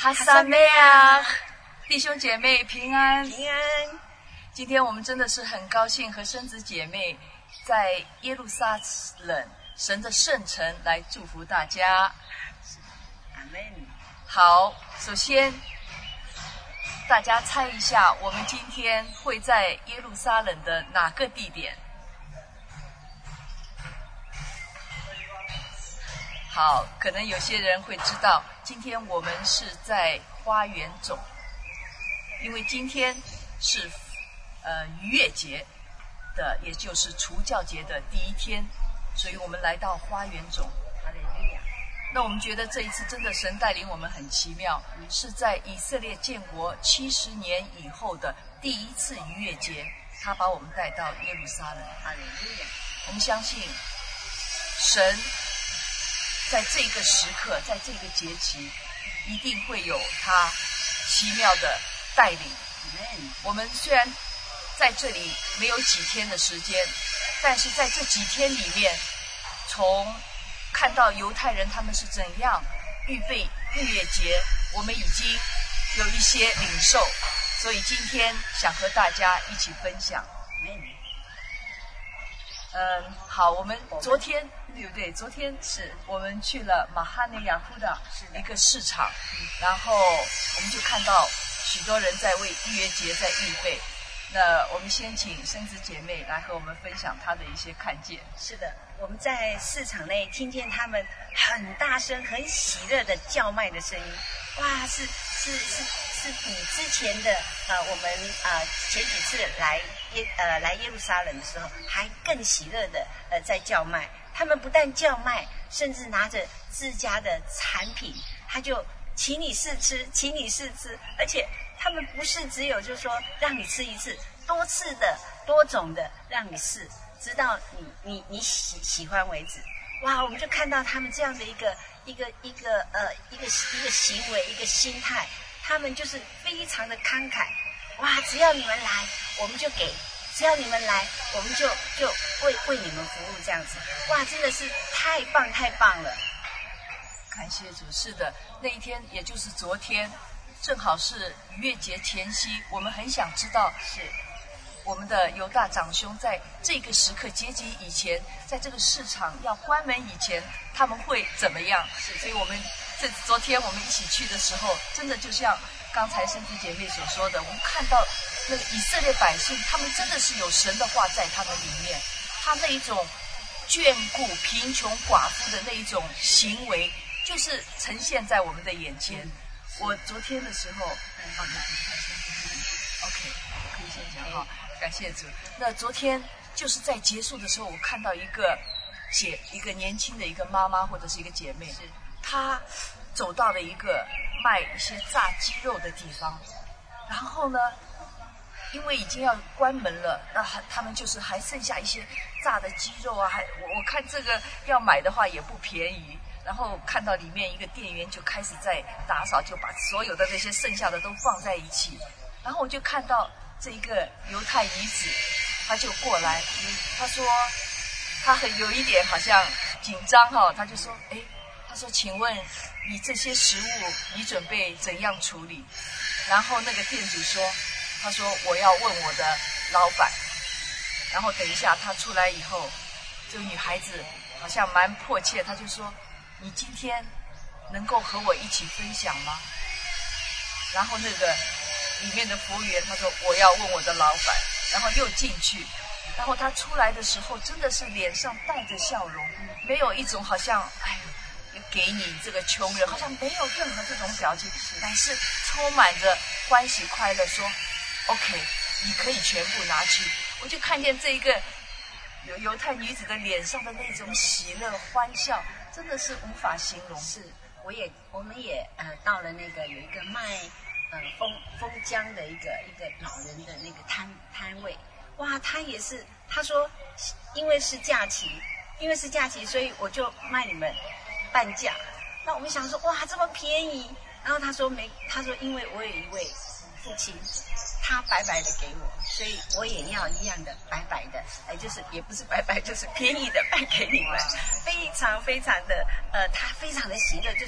哈萨梅亚，弟兄姐妹平安平安。 今天我们真的是很高兴和生子姐妹在耶路撒冷神的圣城来祝福大家。 阿门。 好，首先大家猜一下，我们今天会在耶路撒冷的哪个地点？好，可能有些人会知道，今天我们是在花园冢，因为今天是逾越节的，也就是除酵节的第一天，所以我们来到花园冢。那我们觉得这一次真的神带领我们很奇妙，是在以色列建国70年以后的第一次逾越节，他把我们带到耶路撒冷。我们相信神在这个时刻，在这个节期，一定会有他奇妙的带领。我们虽然在这里没有几天的时间，但是在这几天里面，从看到犹太人他们是怎样预备逾越节，我们已经有一些领受，所以今天想和大家一起分享。好，我们昨天对不对？昨天是我们去了马哈内亚夫的一个市场，然后我们就看到许多人在为逾越节在预备。那我们先请生子姐妹来和我们分享她的一些看见。 是的，我们在市场内听见他们很大声、很喜乐的叫卖的声音。哇，是比之前的我们前几次来耶路撒冷的时候还更喜乐的在叫卖。他们不但叫卖，甚至拿着自家的产品，他就请你试吃，请你试吃，而且他们不是只有就是说让你吃一次，多次的、多种的让你试，直到你喜欢为止。哇，我们就看到他们这样的一个行为，一个心态，他们就是非常的慷慨。哇，只要你们来，我们就给；只要你们来，我们就为你们服务这样子。哇，真的是太棒太棒了！ 感谢主。是的，那一天也就是昨天，正好是逾越节前夕，我们很想知道是我们的犹大长兄在这个时刻节期以前，在这个市场要关门以前，他们会怎么样？所以我们昨天我们一起去的时候，真的就像刚才生子姐妹所说的，我们看到那个以色列百姓，他们真的是有神的话在他们里面，他那一种眷顾贫穷寡妇的那一种行为，就是呈现在我们的眼前。我昨天的时候，OK， 可以先讲哈，感谢主。那昨天就是在结束的时候，我看到一个年轻的一个妈妈或者是一个姐妹，她走到了一个卖一些炸鸡肉的地方，然后呢，因为已经要关门了，那他们就是还剩下一些炸的鸡肉啊，我看这个要买的话也不便宜。然后看到里面一个店员就开始在打扫，就把所有的那些剩下的都放在一起。然后我就看到这一个犹太女子，她就过来，她说她有一点好像紧张哈，她就说，她说请问你这些食物你准备怎样处理？然后那个店主说，他说我要问我的老板。然后等一下他出来以后，这个女孩子好像蛮迫切，她就说，你今天能够和我一起分享吗？然后那个里面的服务员他说我要问我的老板，然后又进去，然后他出来的时候真的是脸上带着笑容，没有一种好像给你这个穷人，好像没有任何这种表情，乃是充满着欢喜快乐，说 OK， 你可以全部拿去。我就看见这一个犹太女子的脸上的那种喜乐欢笑，真的是无法形容。 是，我们也到了那个有一个卖枫浆的一个老人的那个摊位。哇，他也是，他说因为是假期，所以我就卖你们半价。那我们想说，哇，这么便宜。然后他说因为我有一位父亲，他白白的给我，所以我也要一样的白白的，就是也不是白白，就是便宜的卖给你们，非常非常的他非常的喜乐，就说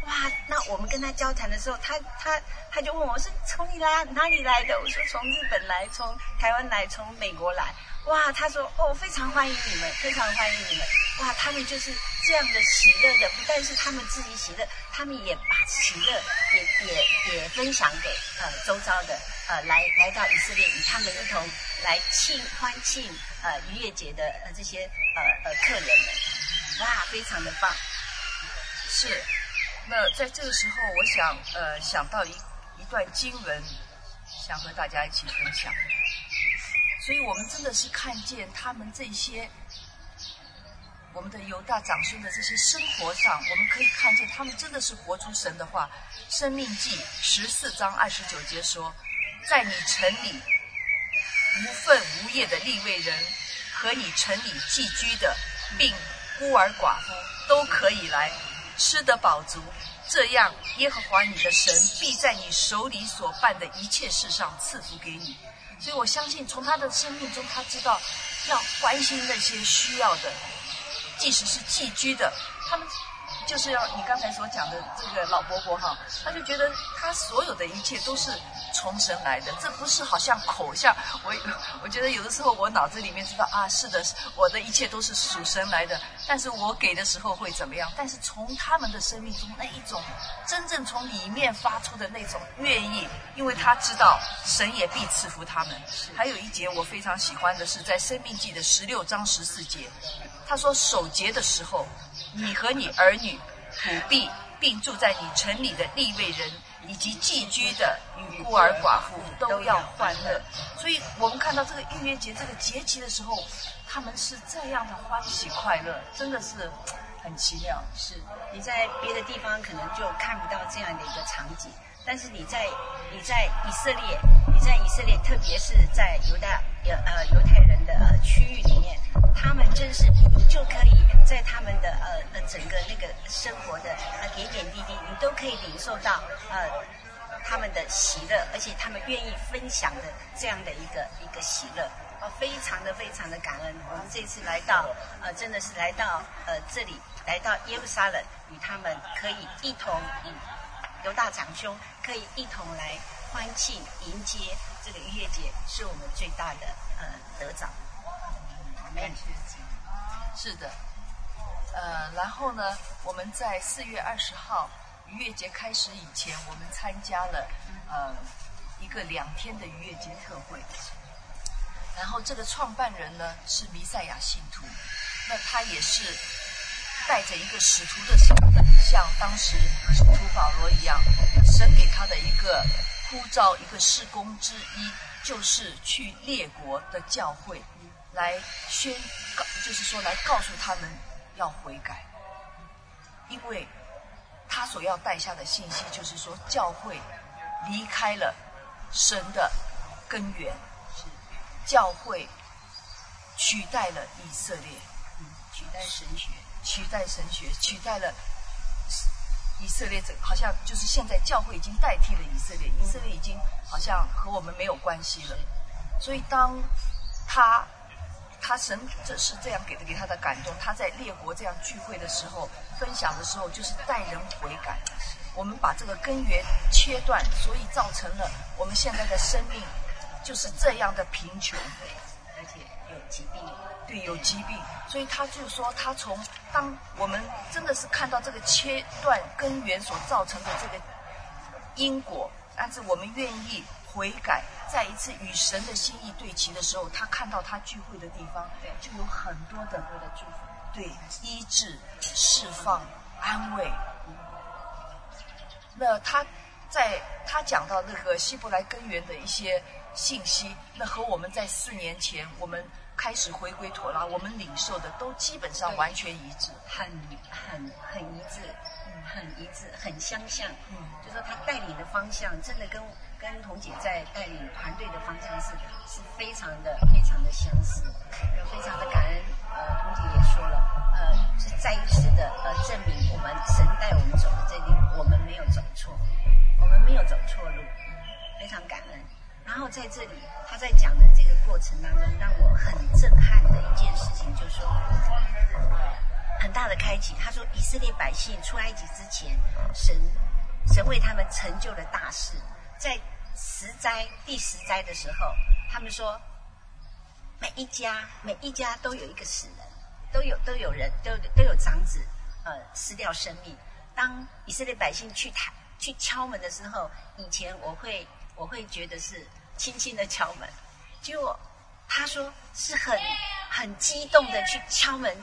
哇，那我们跟他交谈的时候，他就问我是从哪里来的？我说从日本来，从台湾来，从美国来。哇，他说哦，非常欢迎你们，非常欢迎你们。哇，他们就是这样的喜乐的，不但是他们自己喜乐，他们也把喜乐也分享给周遭的来到以色列，与他们一同来欢庆逾越节的这些客人们。哇，非常的棒。 是。那在这个时候，我想到一段经文，想和大家一起分享。所以我们真的是看见他们这些我们的犹大长兄的这些生活上，我们可以看见他们真的是活出神的话。申命记14章29节说，在你城里无分无业的利未人和你城里寄居的并孤儿寡妇都可以来，吃得饱足，这样耶和华你的神必在你手里所办的一切事上赐福给你。所以我相信从他的生命中，他知道要关心那些需要的，即使是寄居的，他们就是要你刚才所讲的这个老伯伯哈，他就觉得他所有的一切都是从神来的，这不是好像口像我觉得有的时候我脑子里面知道啊，是的，我的一切都是属神来的，但是我给的时候会怎么样？但是从他们的生命中那一种真正从里面发出的那种愿意，因为他知道神也必赐福他们。还有一节我非常喜欢的是在申命记的16章14节，他说守节的时候，你和你儿女、土地，并住在你城里的利未人以及寄居的与孤儿寡妇都要欢乐。所以我们看到这个逾越节这个节期的时候，他们是这样的欢喜快乐，真的是很奇妙。 是你在别的地方可能就看不到这样的一个场景，但是你在以色列，特别是在犹太人的区域里面，他们真是你就可以在他们的整个那个生活的点点滴滴，你都可以领受到他们的喜乐，而且他们愿意分享的这样的一个喜乐。非常的感恩。我们这次来到真的是来到这里，来到耶路撒冷，与他们可以一同犹大长兄可以一同来欢庆迎接这个逾越节，是我们最大的得着。 感谢主。是的。然后呢，我们在4月20号逾越节开始以前，我们参加了一个2天的逾越节特会。然后这个创办人呢是弥赛亚信徒，那他也是带着一个使徒的身份，像当时使徒保罗一样，神给他的一个呼召，一个事工之一，就是去列国的教会来宣告，就是说来告诉他们要悔改。因为他所要带下的信息就是说，教会离开了神的根源，教会取代了以色列， 取代神学， 取代了以色列，好像就是现在教会已经代替了以色列，以色列已经好像和我们没有关系了。所以当他神这是这样给他的感动，他在列国这样聚会的时候，分享的时候，就是带人悔改。我们把这个根源切断，所以造成了我们现在的生命就是这样的贫穷， 而且有疾病。 对，有疾病。所以他就说，当我们真的是看到这个切断根源所造成的这个因果，但是我们愿意悔改，再一次与神的心意对齐的时候，他看到他聚会的地方，就有很多的祝福，对，医治、释放、安慰。那他讲到那个希伯来根源的一些信息，那和我们在4年前我们开始回归妥拉，我们领受的都基本上完全一致， 很一致，很相像。就说他带领的方向，真的跟童姐在带领团队的方向是非常的相似，非常的感恩。童姐也说了，是再一次的证明我们神带我们走的这里，我们没有走错，路，非常感恩。然后在这里，他在讲的这个过程当中，让我很震撼的一件事情，就是说， 很大的开启。他说，以色列百姓出埃及之前，神为他们成就了大事。在第十灾的时候，他们说，每一家都有一个死人，都有长子失掉生命。当以色列百姓去敲门的时候，以前我会觉得是轻轻的敲门，结果他说是很激动的去敲门，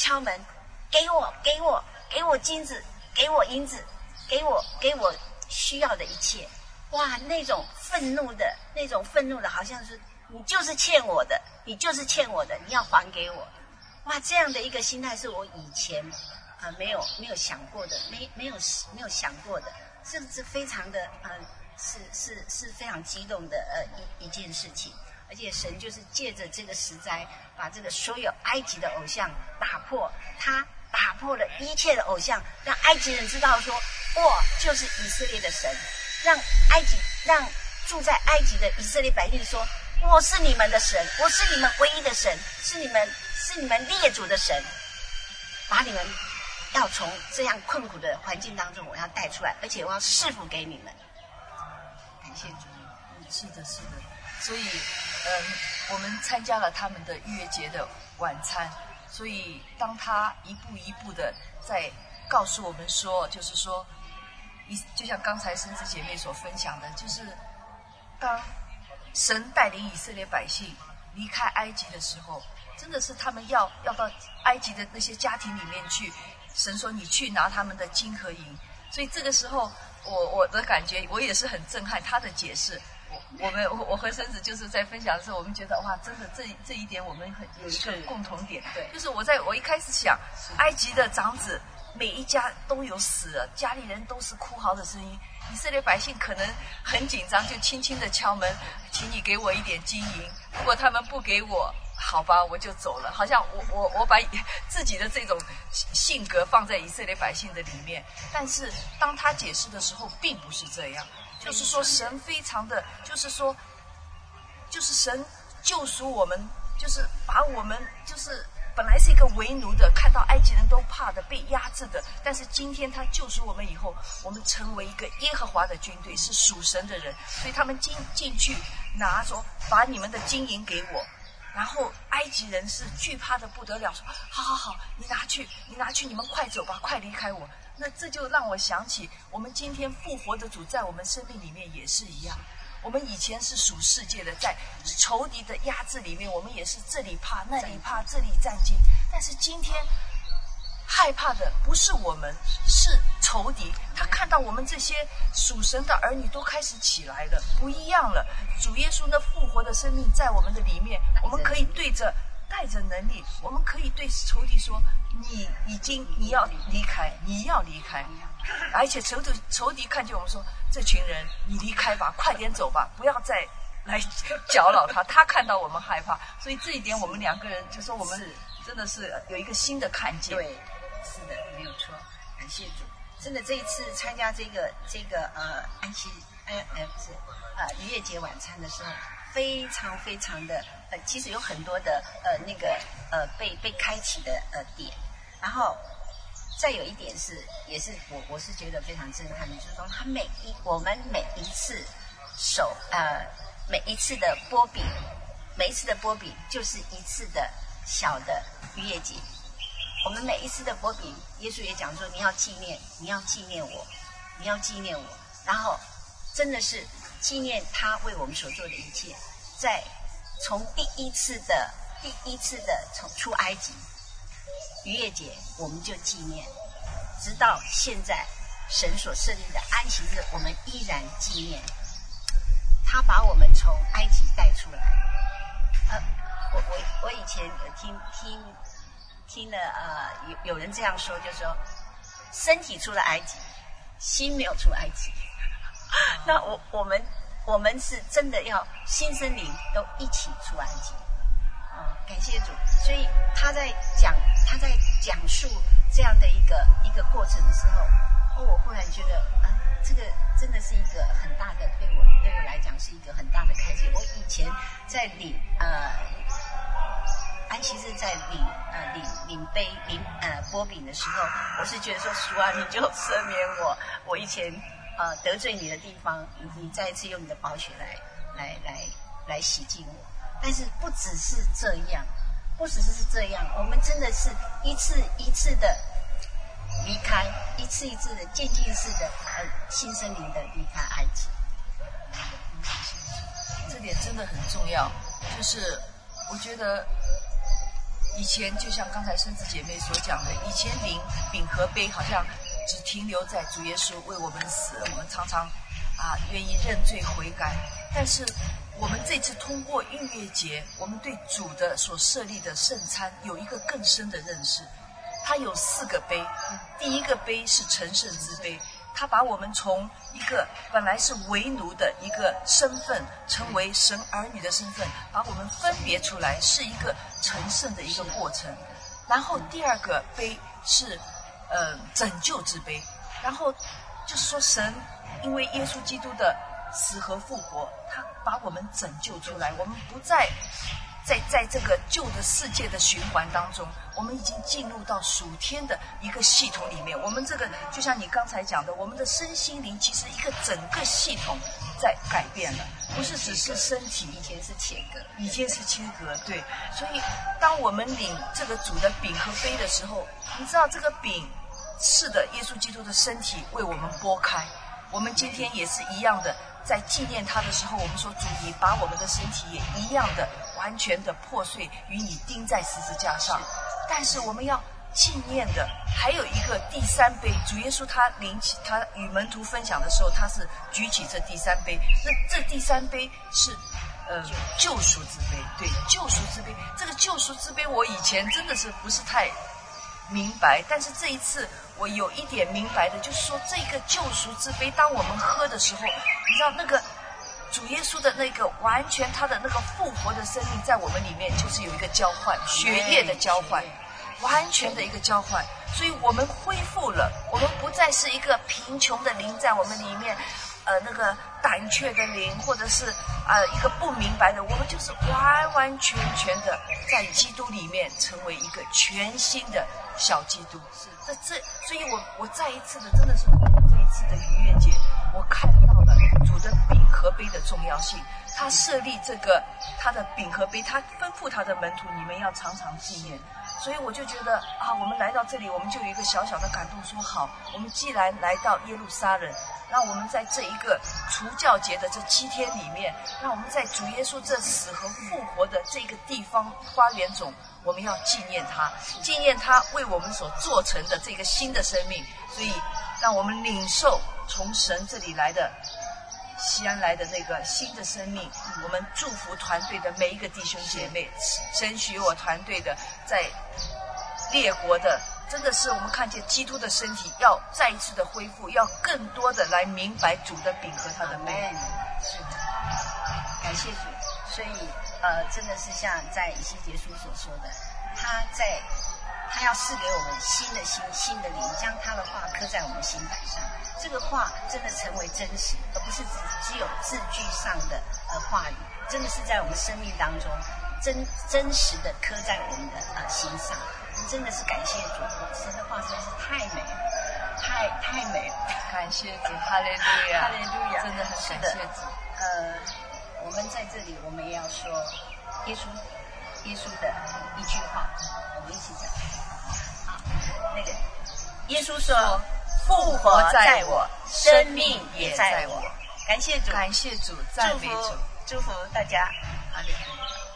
给我金子，给我银子，给我需要的一切。哇，那种愤怒的，好像是你就是欠我的，你要还给我。哇，这样的一个心态是我以前没有想过的，没有想过的，是非常的是非常激动的一件事情。而且神就是借着这个十灾，把这个所有埃及的偶像打破，他打破了一切的偶像，让埃及人知道说，我就是以色列的神，让住在埃及的以色列百姓说，我是你们的神，我是你们唯一的神，是你们列祖的神，把你们要从这样困苦的环境当中我要带出来，而且我要赐福给你们。感谢主。 是的，所以我们参加了他们的逾越节的晚餐，所以当他一步一步的在告诉我们说，就是说就像刚才深子姐妹所分享的，就是当神带领以色列百姓离开埃及的时候，真的是他们要到埃及的那些家庭里面去，神说你去拿他们的金和银。所以这个时候我的感觉，我也是很震撼他的解释。我和孙子就是在分享的时候，我们觉得哇，真的这一点我们有一个共同点，对，就是我一开始想，埃及的长子每一家都有死了，家里人都是哭嚎的声音，以色列百姓可能很紧张，就轻轻的敲门，请你给我一点金银，如果他们不给我，好吧，我就走了。好像我把自己的这种性格放在以色列百姓的里面，但是当他解释的时候，并不是这样。就是说神非常的，就是神救赎我们，就是把我们就是本来是一个为奴的，看到埃及人都怕的，被压制的，但是今天他救赎我们以后，我们成为一个耶和华的军队，是属神的人，所以他们进去拿说，把你们的金银给我。然后埃及人是惧怕的不得了，说好，你拿去，你们快走吧，快离开我。那这就让我想起，我们今天复活的主在我们生命里面也是一样。我们以前是属世界的，在仇敌的压制里面，我们也是这里怕那里怕，这里战惊。但是今天害怕的不是我们，是仇敌。他看到我们这些属神的儿女都开始起来了，不一样了。主耶稣那复活的生命在我们的里面，我们可以带着能力，我们可以对仇敌说，你要离开。而且仇敌看见我们说，这群人你离开吧，快点走吧，不要再来搅扰他。他看到我们害怕，所以这一点我们两个人就说我们真的是有一个新的看见。 对，是的，没有错，感谢主。真的这一次参加这个逾越节晚餐的时候，非常非常的其实有很多的被开启的点，然后再有一点也是我是觉得非常震撼的，就是说我们每一次的波比，每一次的波比就是一次的小的逾越节。我们每一次的波比，耶稣也讲说，你要纪念我，然后真的是纪念他为我们所做的一切。从第一次的从出埃及逾越节，我们就纪念，直到现在神所设立的安息日，我们依然纪念。他把我们从埃及带出来。我以前听了有人这样说，就说身体出了埃及，心没有出埃及。那我们是真的要心身灵都一起出埃及。感谢主。所以他在讲述这样的一个过程的时候，我忽然觉得这个真的是一个很大的，对我来讲是一个很大的开启。我以前在领埃安其实在领波饼的时候，我是觉得说主啊，你就赦免我以前得罪你的地方，你再一次用你的宝血来洗净我。但是不只是这样，我们真的是一次一次的离开，一次一次的渐进式的新生灵的离开埃及。 这点真的很重要，就是我觉得以前就像刚才生子姐妹所讲的，以前领饼和杯好像只停留在主耶稣为我们死，我们常常愿意认罪悔改。但是我们这次通过逾越节，我们对主的所设立的圣餐有一个更深的认识。它有4个杯，第一个杯是成圣之杯，它把我们从一个本来是为奴的一个身份，成为神儿女的身份，把我们分别出来，是一个成圣的一个过程。然后第2个杯是拯救之杯，然后就是说神因为耶稣基督的死和复活，他把我们拯救出来，我们不再在这个旧的世界的循环当中，我们已经进入到属天的一个系统里面。我们这个就像你刚才讲的，我们的身心灵其实一个整个系统在改变了，不是只是身体，以前是切割，对。所以当我们领这个主的饼和杯的时候，你知道这个饼是的，耶稣基督的身体为我们剥开，我们今天也是一样的，在纪念他的时候，我们说主，你把我们的身体也一样的完全的破碎，与你钉在十字架上。但是我们要纪念的还有一个第3杯，主耶稣他与门徒分享的时候，他是举起这第3杯，这第3杯是救赎之杯，对，救赎之杯。这个救赎之杯我以前真的是不是太明白，但是这一次我有一点明白的，就是说这个救赎之杯，当我们喝的时候，你知道那个主耶稣的那个完全他的那个复活的生命在我们里面，就是有一个交换，血液的交换，完全的一个交换。所以我们恢复了，我们不再是一个贫穷的灵在我们里面，那个胆怯的灵，或者是一个不明白的，我们就是完完全全的在基督里面成为一个全新的小基督。所以我再一次的，真的是这一次的逾越节，我看到了主的饼和杯的重要性。他设立这个他的饼和杯，他吩咐他的门徒，你们要常常纪念。所以我就觉得我们来到这里，我们就有一个小小的感动，说好，我们既然来到耶路撒冷，让我们在这一个除酵节的这7天里面，让我们在主耶稣这死和复活的这个地方花园中，我们要纪念他，纪念他为我们所做成的这个新的生命。所以让我们领受从神这里来的西安来的那个新的生命。我们祝福团队的每一个弟兄姐妹，神许我团队的在列国的，真的是我们看见基督的身体要再一次的恢复，要更多的来明白主的饼和他的杯。 是的，感谢主。所以真的是像在以西结书所说的，他要赐给我们新的心、新的灵，将他的话刻在我们心板上。这个话真的成为真实，而不是只有字句上的话语，真的是在我们生命当中真实的刻在我们的心上。真的是感谢主，神的话真的是太美了，太美了。 感谢主，哈利路亚， 哈利路亚， 真的很感谢主。 我们在这里，我们也要说耶稣的一句话，我们一起讲。好，那个耶稣说：“复活在我，生命也在我。”感谢主， 感谢主，赞美主， 祝福大家。 哈利路亚。